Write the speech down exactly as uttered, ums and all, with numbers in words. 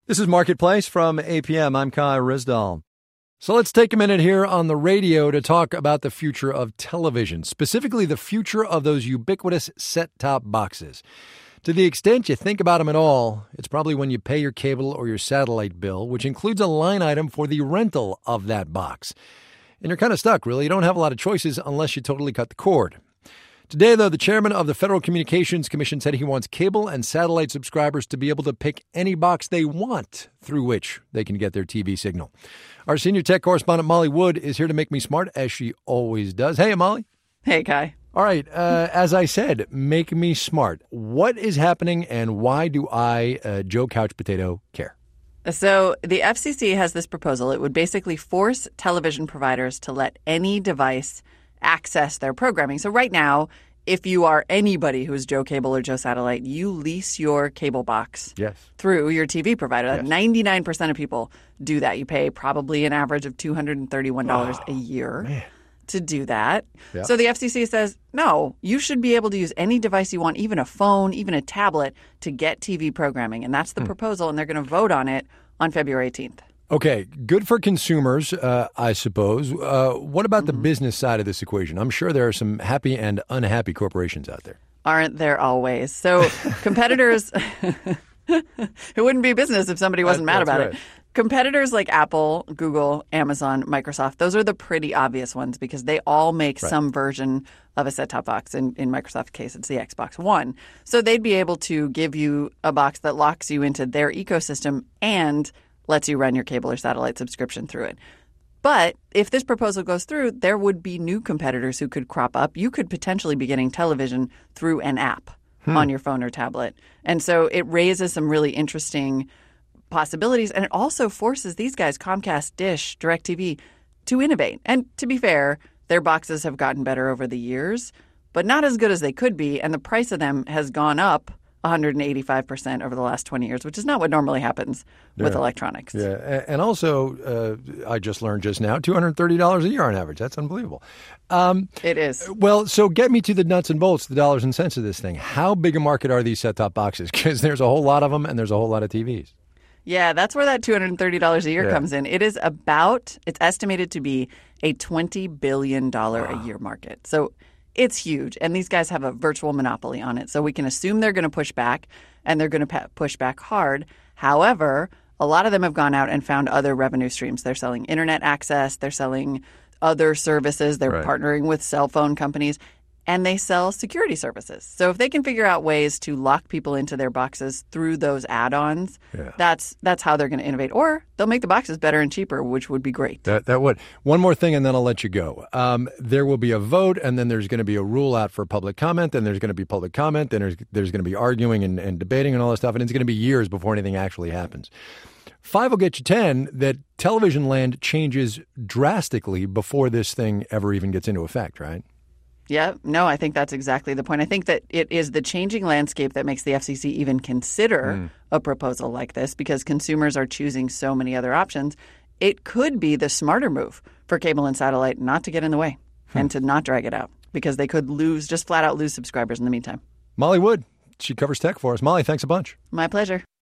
This is Marketplace from A P M. I'm Kai Rizdal. So let's take a minute here on the radio to talk about the future of television, specifically the future of those ubiquitous set-top boxes. To the extent you think about them at all, it's probably when you pay your cable or your satellite bill, which includes a line item for the rental of that box. And you're kind of stuck, really. You don't have a lot of choices unless you totally cut the cord. Today, though, the chairman of the Federal Communications Commission said he wants cable and satellite subscribers to be able to pick any box they want through which they can get their T V signal. Our senior tech correspondent, Molly Wood, is here to make me smart, as she always does. Hey, Molly. Hey, Kai. All right. Uh, as I said, make me smart. What is happening and why do I, uh, Joe Couch Potato, care? So the F C C has this proposal. It would basically force television providers to let any device access their programming. So right now, if you are anybody who is Joe Cable or Joe Satellite, you lease your cable box yes. through your T V provider. Yes. ninety-nine percent of people do that. You pay probably an average of two hundred thirty-one dollars oh, a year man. to do that. Yep. So the F C C says, no, you should be able to use any device you want, even a phone, even a tablet, to get T V programming. And that's the hmm. proposal, and they're going to vote on it on February eighteenth. Okay, good for consumers, uh, I suppose. Uh, what about the mm-hmm. business side of this equation? I'm sure there are some happy and unhappy corporations out there. Aren't there always? So competitors, it wouldn't be business if somebody wasn't that, mad about right. it. Competitors like Apple, Google, Amazon, Microsoft, those are the pretty obvious ones because they all make right. some version of a set-top box. In, in Microsoft's case, it's the Xbox One. So they'd be able to give you a box that locks you into their ecosystem and lets you run your cable or satellite subscription through it. But if this proposal goes through, there would be new competitors who could crop up. You could potentially be getting television through an app hmm. on your phone or tablet. And so it raises some really interesting possibilities. And it also forces these guys, Comcast, Dish, DirecTV, to innovate. And to be fair, their boxes have gotten better over the years, but not as good as they could be. And the price of them has gone up one hundred eighty-five percent over the last twenty years, which is not what normally happens yeah. with electronics. Yeah, and also, uh, I just learned just now, two hundred thirty dollars a year on average. That's unbelievable. Um, it is. Well, so get me to the nuts and bolts, the dollars and cents of this thing. How big a market are these set-top boxes? Because there's a whole lot of them, and there's a whole lot of T Vs. Yeah, that's where that two hundred thirty dollars a year yeah. comes in. It is about, it's estimated to be a twenty billion dollars wow. a year market. So it's huge, and these guys have a virtual monopoly on it. So we can assume they're going to push back, and they're going to pe- push back hard. However, a lot of them have gone out and found other revenue streams. They're selling internet access. They're selling other services. They're right. partnering with cell phone companies, and they sell security services. So if they can figure out ways to lock people into their boxes through those add-ons, yeah. that's that's how they're going to innovate. Or they'll make the boxes better and cheaper, which would be great. That that would. One more thing, and then I'll let you go. Um, there will be a vote, and then there's going to be a rule out for public comment, then there's going to be public comment, then there's, there's going to be arguing and, and debating and all that stuff, and it's going to be years before anything actually happens. Five will get you ten that television land changes drastically before this thing ever even gets into effect, right? Yeah, no, I think that's exactly the point. I think that it is the changing landscape that makes the F C C even consider mm. a proposal like this because consumers are choosing so many other options. It could be the smarter move for cable and satellite not to get in the way hmm. and to not drag it out because they could lose, just flat out lose subscribers in the meantime. Molly Wood, she covers tech for us. Molly, thanks a bunch. My pleasure.